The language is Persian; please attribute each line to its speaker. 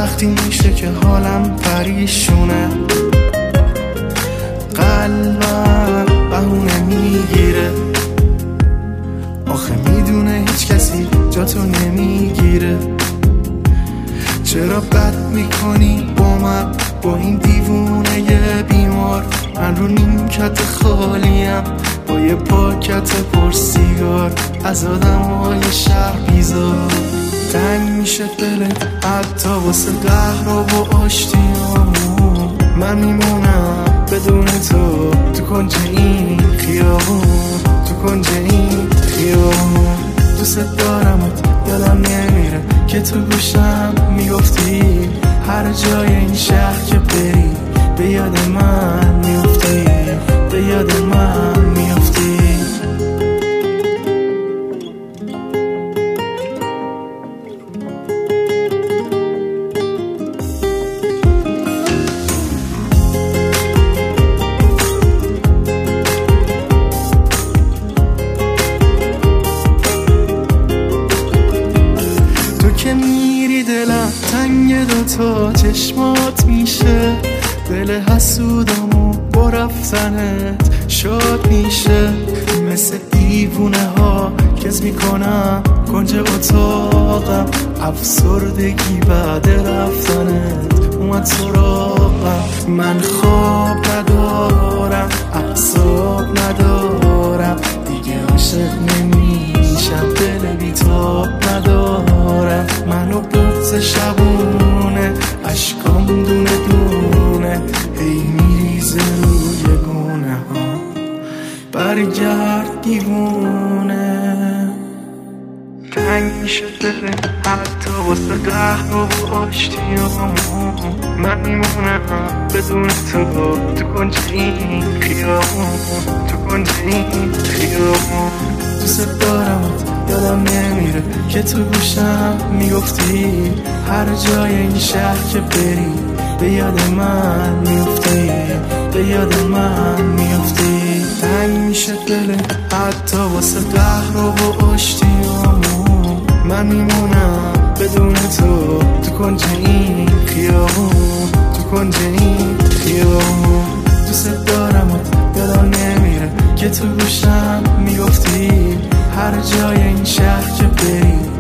Speaker 1: وقتی میشه که حالم پریشونه، قلبم بهونه میگیره. آخه میدونه هیچ کسی جاتو نمیگیره. چرا بد میکنی با من، با این دیوونه بیمار؟ من رو نیمکت خالیم با یه پاکت پر سیگار، از آدمای شهر بیزار. تنگ میشه دلت حتی واسه قهر و آشتیامون. من میمونم بدون تو کنج این خیابون، تو کنج این خیابون. دوست دارمت یادم نمیره که تو گوشم میگفتی هر جای این شهر که بری به یاد من میفتی، به یاد من میفتی. که میری دلم تنگ دوتا چشمات میشه، دل حسودمو با رفتنت شاد میشه. مثل دیوونه ها کز میکنم کنج اتاقم، افسردگی بعد رفتنت اومد سراغم. من خواب ندارم، اعصاب ندارم، دیگه عاشق نمیشم، دل بیتاب ندارم. منو بغض شبونه، عشقام دونه دونه هی میریزه روی گونه ها. برگرد دیوونه. تنگ میشه دل حتی واسه قهر و آشتیامون. من میمونم بدون تو کنج این خیابون، تو کنج این خیابون. دوست دارمت یادم نمیره که تو گوشم میگفتی هر جای این شهر که بری به یاد من میفتی، به یاد من میفتی. تنگ میشه دلت حتی واسه قهر و آشتیامون. من میمونم بدون تو کنج این خیابون، تو کنج این خیابون. دوست دارمت یادم نمیره که تو گوشم میگفتی هر جای این شهر که بری